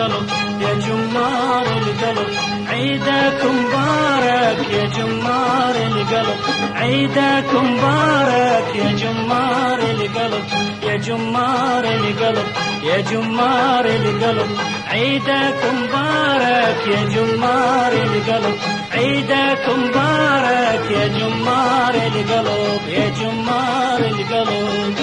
القلب يا جمار القلب، عيدك مبارك يا جمار القلب، عيدك مبارك يا جمار القلب، يا جمار القلب، يا جمار القلب، عيدك مبارك يا جمار القلب، عيدك مبارك يا جمار القلب، يا جمار القلب.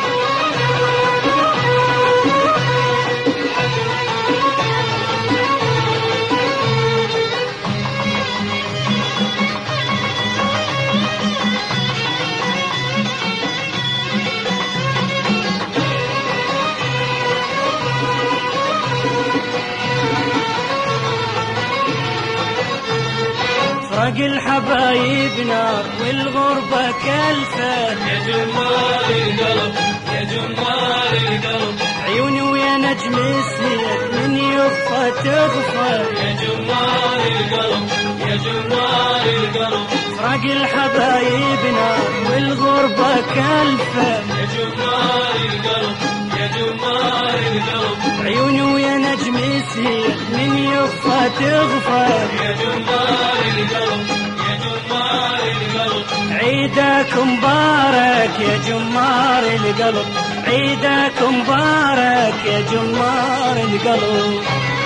فرق الحبايب نار والغربة كلفة، يا جمار القلب يا جمار القلب، عيوني ويا نجم السير من يخفى تغفى، يا جمار القلب يا جمار القلب، فرق الحبايب نار والغربة كلفة، يا جمار القلب يا جمار القلب، عيوني ويا نجم السير من يخفى تغفى، يا جمار القلب يا جمار القلب، عيدك مبارك يا جمار القلب، عيدك مبارك يا جمار القلب.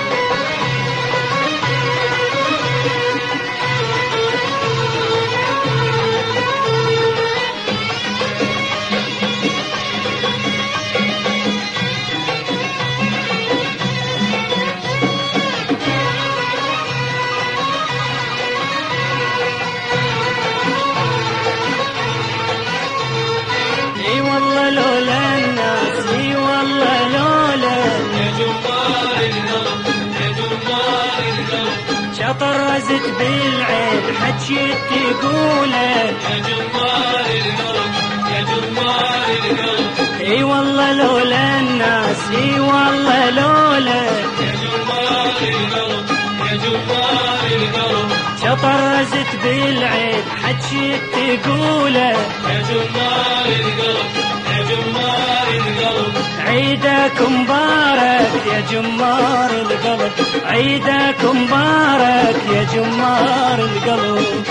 اي والله لولا الناس، اي والله لولا يا جمار القلب يا جمار القلب، شطر رزت بالعين حكي تقوله، يا جمار القلب يا جمار القلب، اي والله لولا الناس، اي والله لولا يا جمار القلب يا جمار القلب، شطر رزت بالعين حكي تقوله، يا جمار القلب يا جمار القلب، عيدك مبارك يا جمار القلب، عيدك مبارك يا جمار القلب.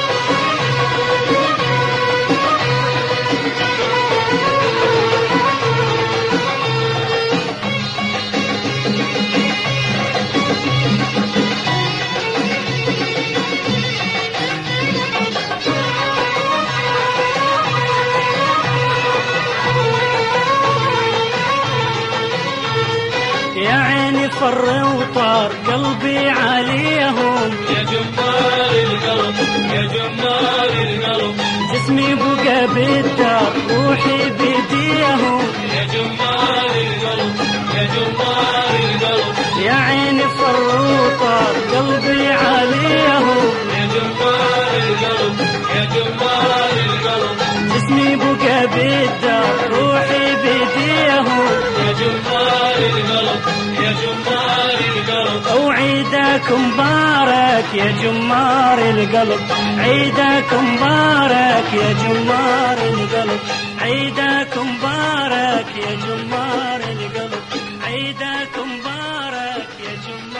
يا عيني فر وطار قلبي عليهم، يا جمار القلب يا جمار القلب، جسمي بقى بالدار روحي بديهم، يا جمار القلب يا جمار القلب، يا عيني فر وطار قلبي عليهم، يا جمار القلب يا جمار القلب، جسمي بقى بالدار روحي بديهم، يا جمار القلب يا جمار القلب، وعيدك مبارك يا جمار القلب، عيدك مبارك يا جمار القلب، عيدك مبارك يا جمار القلب، عيدك مبارك يا جمار